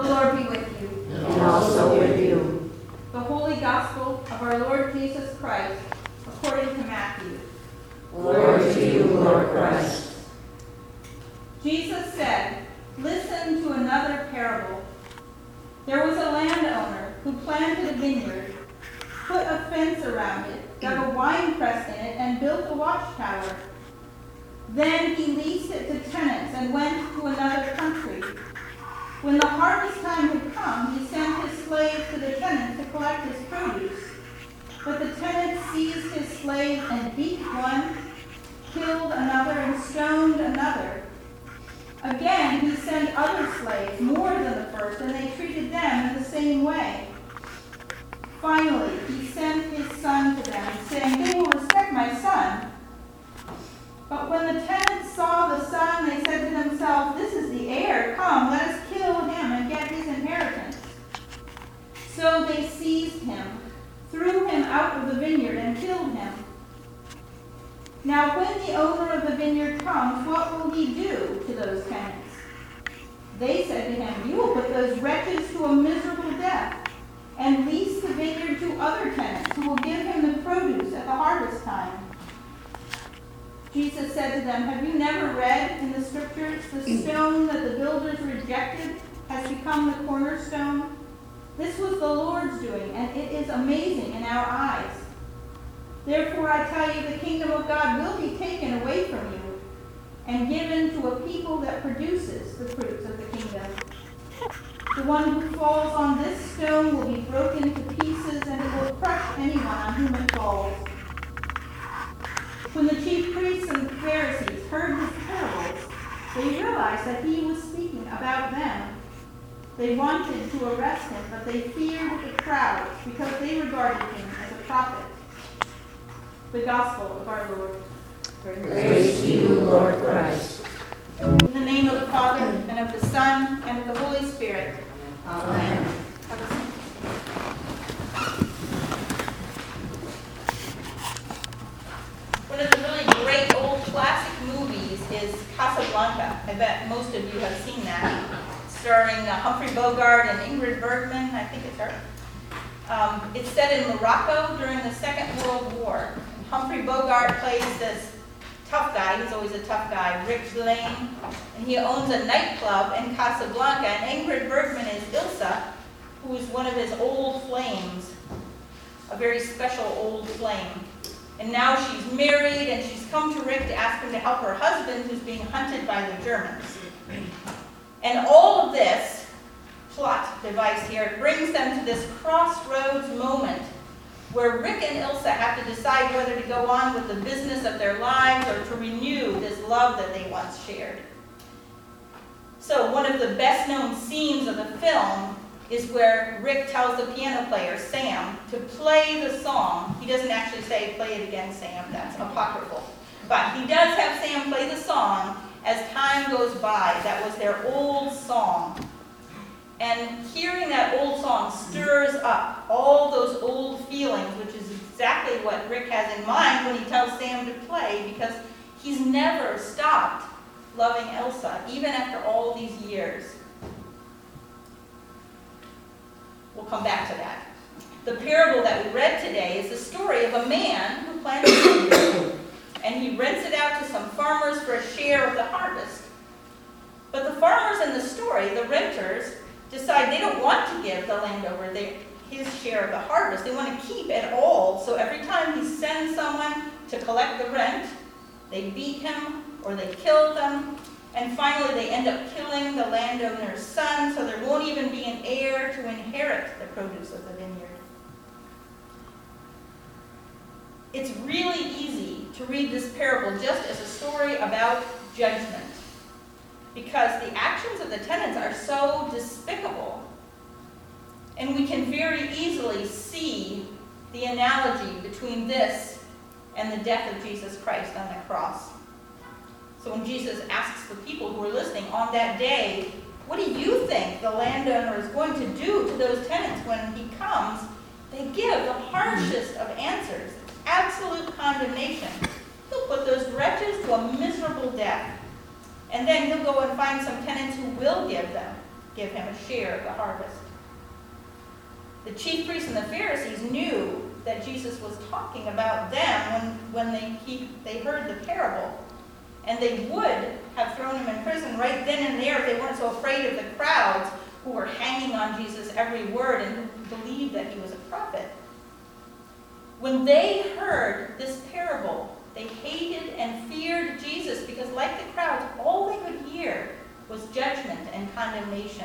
The Lord be with you. And also with you. The Holy Gospel of our Lord Jesus Christ, according to Matthew. Glory to you, Lord Christ. Jesus said, "Listen to another parable. There was a landowner who planted a vineyard, put a fence around it, dug a wine press in it, and built a watchtower. Then he leased it to tenants and went to another country. When the harvest time had come, he sent his slaves to the tenants to collect his produce. But the tenants seized his slaves and beat one, killed another, and stoned another. Again, he sent other slaves, more than the first, and they treated them in the same way. Finally, he sent his son to them, saying, 'They will respect my son.' But when the tenants saw the son, they said to themselves, 'This is the heir. Come, let us kill him and get his inheritance.' So they seized him, threw him out of the vineyard, and killed him. Now when the owner of the vineyard comes, what will he do to those tenants?" They said to him, "You will put those wretches to a miserable death, and lease the vineyard to other tenants who will give him the produce at the harvest time." Jesus said to them, "Have you never read in the scriptures, the stone that the builders rejected has become the cornerstone? This was the Lord's doing, and it is amazing in our eyes. Therefore I tell you, the kingdom of God will be taken away from you and given to a people that produces the fruits of the kingdom. The one who falls on this stone will be broken to pieces, and it will crush anyone on whom it falls." When the chief priests and Pharisees heard his parables, they realized that he was speaking about them. They wanted to arrest him, but they feared the crowds because they regarded him as a prophet. The Gospel of our Lord. Praise to you, Lord Christ. In the name of the Father, and of the Son, and of the Holy Spirit. Amen. One of the really great old classic movies is Casablanca. I bet most of you have seen that. Starring Humphrey Bogart and Ingrid Bergman, I think it's her. It's set in Morocco during the Second World War. Humphrey Bogart plays this tough guy, he's always a tough guy, Rick Blaine, and he owns a nightclub in Casablanca, and Ingrid Bergman is Ilsa, who is one of his old flames, a very special old flame. And now she's married, and she's come to Rick to ask him to help her husband, who's being hunted by the Germans. And all of this plot device here brings them to this crossroads moment where Rick and Ilsa have to decide whether to go on with the business of their lives or to renew this love that they once shared. So one of the best known scenes of the film is where Rick tells the piano player, Sam, to play the song. He doesn't actually say, "Play it again, Sam," that's apocryphal. But he does have Sam play the song as time goes by. That was their old song. And hearing that old song stirs up all those old feelings, which is exactly what Rick has in mind when he tells Sam to play, because he's never stopped loving Elsa, even after all these years. We'll come back to that. The parable that we read today is the story of a man who plants a vineyard, and he rents it out to some farmers for a share of the harvest. But the farmers in the story, the renters, decide they don't want to give the landowner his share of the harvest. They want to keep it all. So every time he sends someone to collect the rent, they beat him or they kill them. And finally, they end up killing the landowner's son, so there won't even be an heir to inherit the produce of the vineyard. It's really easy to read this parable just as a story about judgment, because the actions of the tenants are so despicable. And we can very easily see the analogy between this and the death of Jesus Christ on the cross. So when Jesus asks the people who are listening on that day, what do you think the landowner is going to do to those tenants when he comes? They give the harshest of answers, absolute condemnation. He'll put those wretches to a miserable death. And then he'll go and find some tenants who will give them give him a share of the harvest. The chief priests and the Pharisees knew that Jesus was talking about them when they heard the parable. And they would have thrown him in prison right then and there if they weren't so afraid of the crowds who were hanging on Jesus' every word and who believed that he was a prophet. When they heard this parable, they hated and feared Jesus because, like the crowds, all they could hear was judgment and condemnation.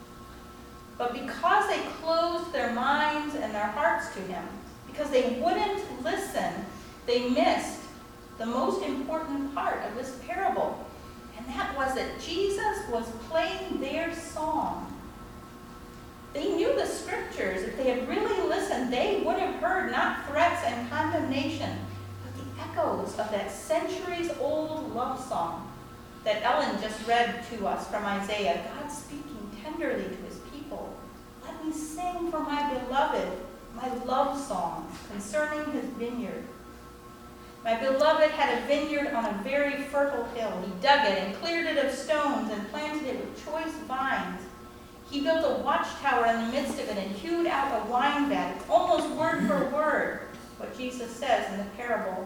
But because they closed their minds and their hearts to him, because they wouldn't listen, they missed the most important part of this parable. And that was that Jesus was playing their song. They knew the scriptures. If they had really listened, they would have heard not threats and condemnation, but the echoes of that centuries-old love song that Ellen just read to us from Isaiah, God speaking tenderly to his people. Let me sing for my beloved my love song concerning his vineyard. My beloved had a vineyard on a very fertile hill. He dug it and cleared it of stones and planted it with choice vines. He built a watchtower in the midst of it and hewed out a wine vat. It's almost word for word what Jesus says in the parable.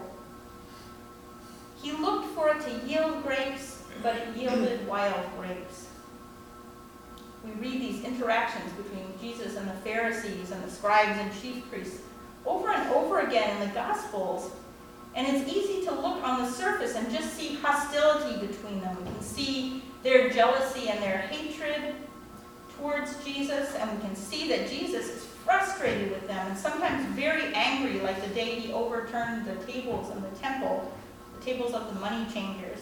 He looked for it to yield grapes, but it yielded wild grapes. We read these interactions between Jesus and the Pharisees and the scribes and chief priests over and over again in the Gospels. And it's easy to look on the surface and just see hostility between them. We can see their jealousy and their hatred towards Jesus, and we can see that Jesus is frustrated with them and sometimes very angry, like the day he overturned the tables in the temple, the tables of the money changers.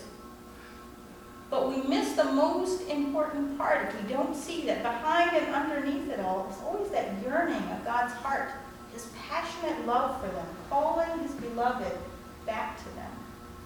But we miss the most important part if we don't see that behind and underneath it all is always that yearning of God's heart, his passionate love for them, calling his beloved back to them.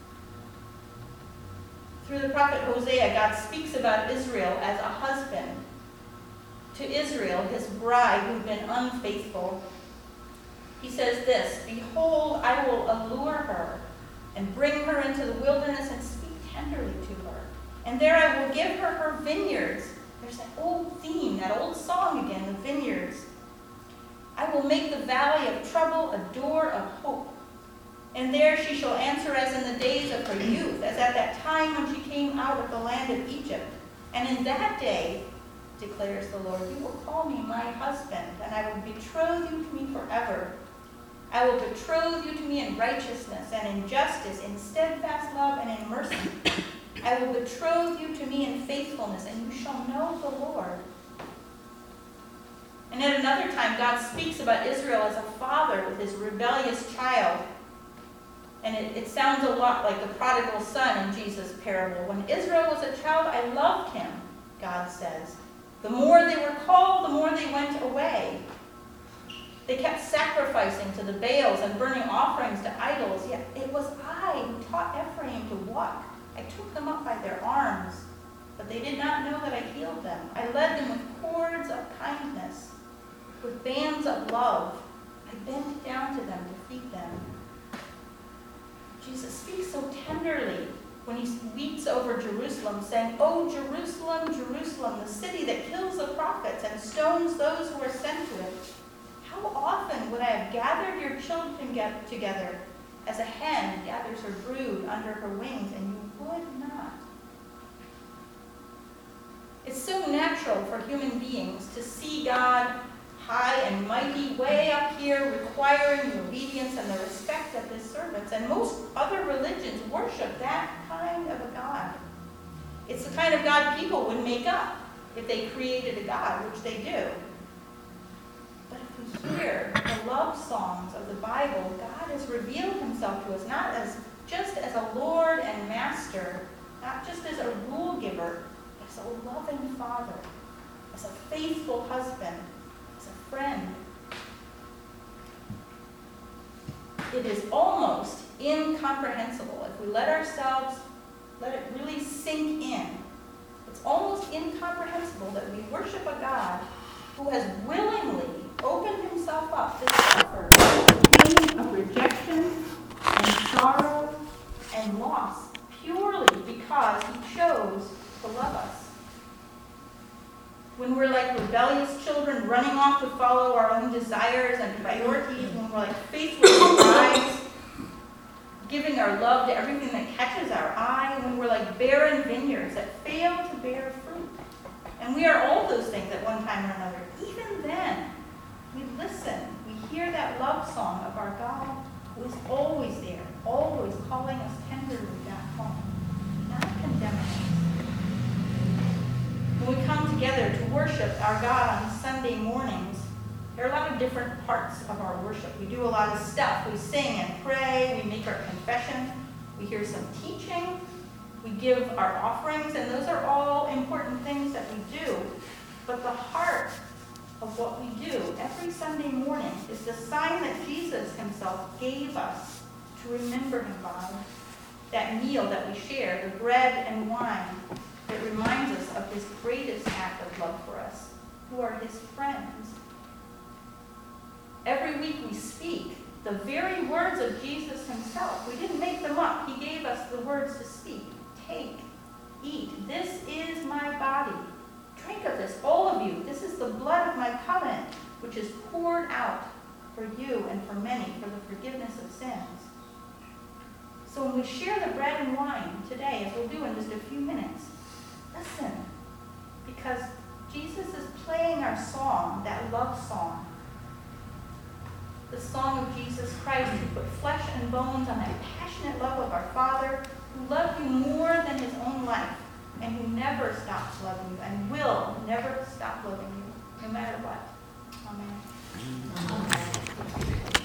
Through the prophet Hosea, God speaks about Israel as a husband to Israel, his bride who'd been unfaithful. He says this, "Behold, I will allure her and bring her into the wilderness and speak tenderly to her. And there I will give her her vineyards." There's that old theme, that old song again, the vineyards. "I will make the valley of trouble a door of hope. And there she shall answer as in the days of her youth, as at that time when she came out of the land of Egypt. And in that day, declares the Lord, you will call me my husband, and I will betroth you to me forever. I will betroth you to me in righteousness and in justice, in steadfast love and in mercy. I will betroth you to me in faithfulness, and you shall know the Lord." And at another time, God speaks about Israel as a father with his rebellious child. And it sounds a lot like the prodigal son in Jesus' parable. When Israel was a child, I loved him, God says. The more they were called, the more they went away. They kept sacrificing to the Baals and burning offerings to idols. Yet it was I who taught Ephraim to walk. I took them up by their arms, but they did not know that I healed them. I led them with cords of kindness, with bands of love. I bent down to them to feed them. Jesus speaks so tenderly when he weeps over Jerusalem, saying, "O Jerusalem, Jerusalem, the city that kills the prophets and stones those who are sent to it. How often would I have gathered your children together as a hen gathers her brood under her wings, and you would not." It's so natural for human beings to see God high and mighty, way up here, requiring the obedience and the respect of his servants. And most other religions worship that kind of a God. It's the kind of God people would make up if they created a God, which they do. But if we hear the love songs of the Bible, God has revealed himself to us not as just as a Lord and Master, not just as a rule giver, but as a loving Father, as a faithful husband, as a friend. It is almost incomprehensible if we let it really sink in. It's almost incomprehensible that we worship a God who has willingly opened himself up to suffer the pain of rejection and sorrow and loss purely because he chose to love us. when we're like rebellious children running off to follow our own desires and priorities, when we're like faithless brides, giving our love to everything that catches our eye, when we're like barren vineyards that fail to bear fruit. And we are all those things at one time or another. Even then, we listen, we hear that love song of our God who is always there, always calling us tenderly back home, not condemning us. When we come together to worship our God on Sunday mornings, there are a lot of different parts of our worship. We do a lot of stuff. We sing and pray, we make our confession, we hear some teaching, we give our offerings, and those are all important things that we do. But the heart of what we do every Sunday morning is the sign that Jesus himself gave us to remember him by. That meal that we share, the bread and wine, that reminds us of his greatest act of love for us, who are his friends. Every week we speak the very words of Jesus himself. We didn't make them up. He gave us the words to speak. Take, eat. This is my body. Drink of this, all of you. This is the blood of my covenant, which is poured out for you and for many for the forgiveness of sins. So when we share the bread and wine today, as we'll do in just a few minutes, listen, because Jesus is playing our song, that love song. The song of Jesus Christ, who put flesh and bones on that passionate love of our Father, who loved you more than his own life, and who never stops loving you, and will never stop loving you, no matter what. Amen.